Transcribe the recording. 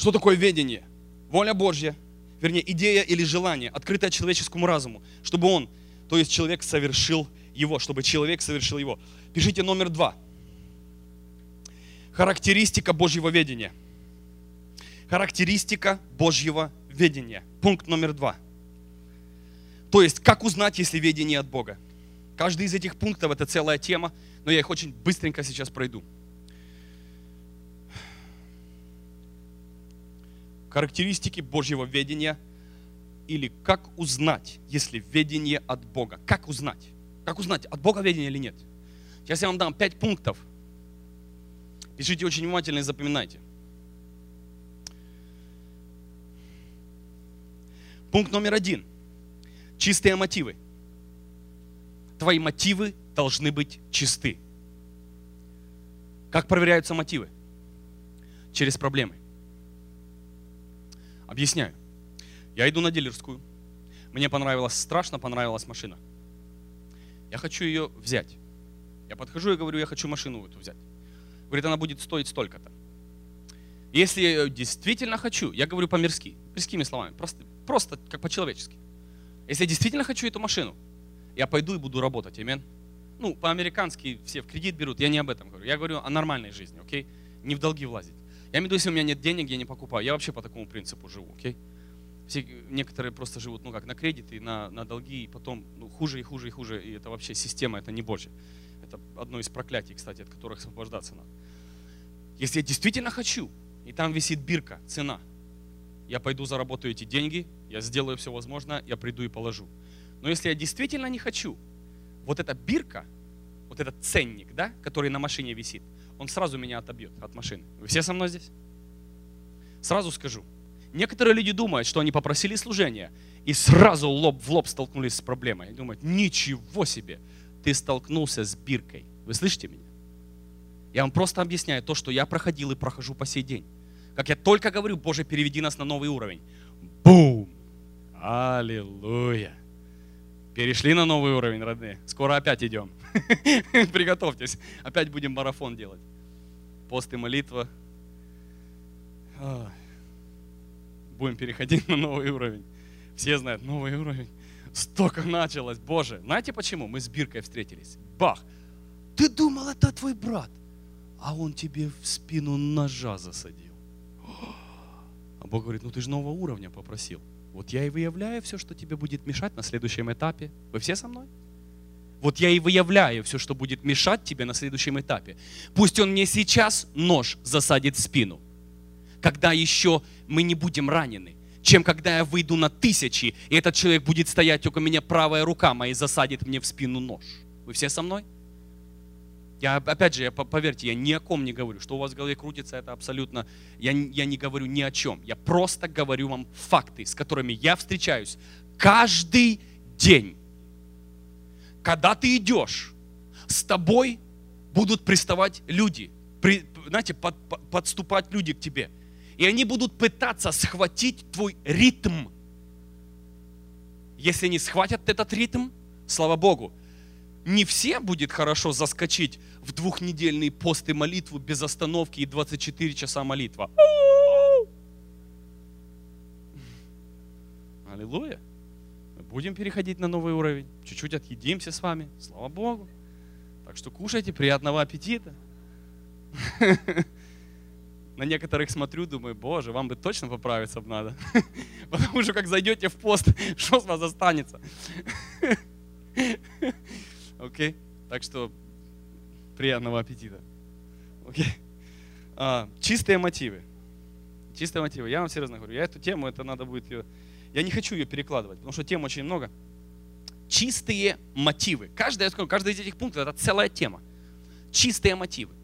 Что такое ведение? Воля Божья, вернее, идея или желание, открытое человеческому разуму, чтобы он, то есть человек совершил его, чтобы человек совершил его. Пишите номер 2. Характеристика Божьего ведения. Характеристика Божьего ведения. Пункт номер 2. То есть, как узнать, если ведение от Бога? Каждый из этих пунктов – это целая тема, но я их очень быстренько сейчас пройду. Характеристики Божьего ведения или как узнать, если ведение от Бога. Как узнать? Как узнать, от Бога ведение или нет? Сейчас я вам дам 5 пунктов. Пишите очень внимательно и запоминайте. Пункт номер 1. Чистые мотивы. Твои мотивы должны быть чисты. Как проверяются мотивы? Через проблемы. Объясняю. Я иду на дилерскую. Мне страшно понравилась машина. Я хочу ее взять. Я подхожу и говорю, я хочу машину эту взять. Говорит, она будет стоить столько-то. Если я ее действительно хочу, я говорю мирскими словами, просто как по-человечески. Если я действительно хочу эту машину, я пойду и буду работать, аминь. Ну, по-американски все в кредит берут, я не об этом говорю. Я говорю о нормальной жизни, окей? Не в долги влазить. Я имею в виду, если у меня нет денег, я не покупаю. Я вообще по такому принципу живу, окей? Некоторые просто живут, на кредиты, на долги, и потом хуже и хуже и хуже. И это вообще система, это не Божья. Это одно из проклятий, кстати, от которых освобождаться надо. Если я действительно хочу, и там висит бирка, цена, я пойду заработаю эти деньги, я сделаю все возможное, я приду и положу. Но если я действительно не хочу, вот эта бирка, вот этот ценник, да, который на машине висит, он сразу меня отобьет от машины. Вы все со мной здесь? Сразу скажу. Некоторые люди думают, что они попросили служения и сразу лоб в лоб столкнулись с проблемой. И думают, ничего себе, ты столкнулся с биркой. Вы слышите меня? Я вам просто объясняю то, что я проходил и прохожу по сей день. Как я только говорю, Боже, переведи нас на новый уровень. Бум! Аллилуйя! Перешли на новый уровень, родные. Скоро опять идем. Приготовьтесь. Опять будем марафон делать. Пост и молитва. Будем переходить на новый уровень. Все знают, новый уровень. Столько началось. Боже, знаете почему? Мы с биркой встретились. Бах! Ты думал, это твой брат, а он тебе в спину ножа засадил. А Бог говорит, ты же нового уровня попросил. Вот я и выявляю все, что тебе будет мешать на следующем этапе. Вы все со мной? Вот я и выявляю все, что будет мешать тебе на следующем этапе. Пусть он мне сейчас нож засадит в спину, когда еще мы не будем ранены, чем когда я выйду на 1000, и этот человек будет стоять около меня, правая рука моя засадит мне в спину нож. Вы все со мной? Опять же, поверьте, я ни о ком не говорю. Что у вас в голове крутится, это абсолютно... Я не говорю ни о чем. Я просто говорю вам факты, с которыми я встречаюсь каждый день. Когда ты идешь, с тобой будут приставать люди. Подступать люди к тебе. И они будут пытаться схватить твой ритм. Если они схватят этот ритм, слава Богу, не все будет хорошо заскочить в 2-недельный пост и молитву без остановки и 24 часа молитва. Аллилуйя. Мы будем переходить на новый уровень. Чуть-чуть отъедимся с вами. Слава Богу. Так что кушайте, приятного аппетита. На некоторых смотрю, думаю, Боже, вам бы точно поправиться надо. Потому что как зайдете в пост, что с вас останется? Окей? Так что приятного аппетита. Окей? Чистые мотивы. Чистые мотивы. Я вам серьезно говорю, я эту тему, это надо будет ее... Я не хочу ее перекладывать, потому что тем очень много. Чистые мотивы. Каждый из этих пунктов это целая тема. Чистые мотивы.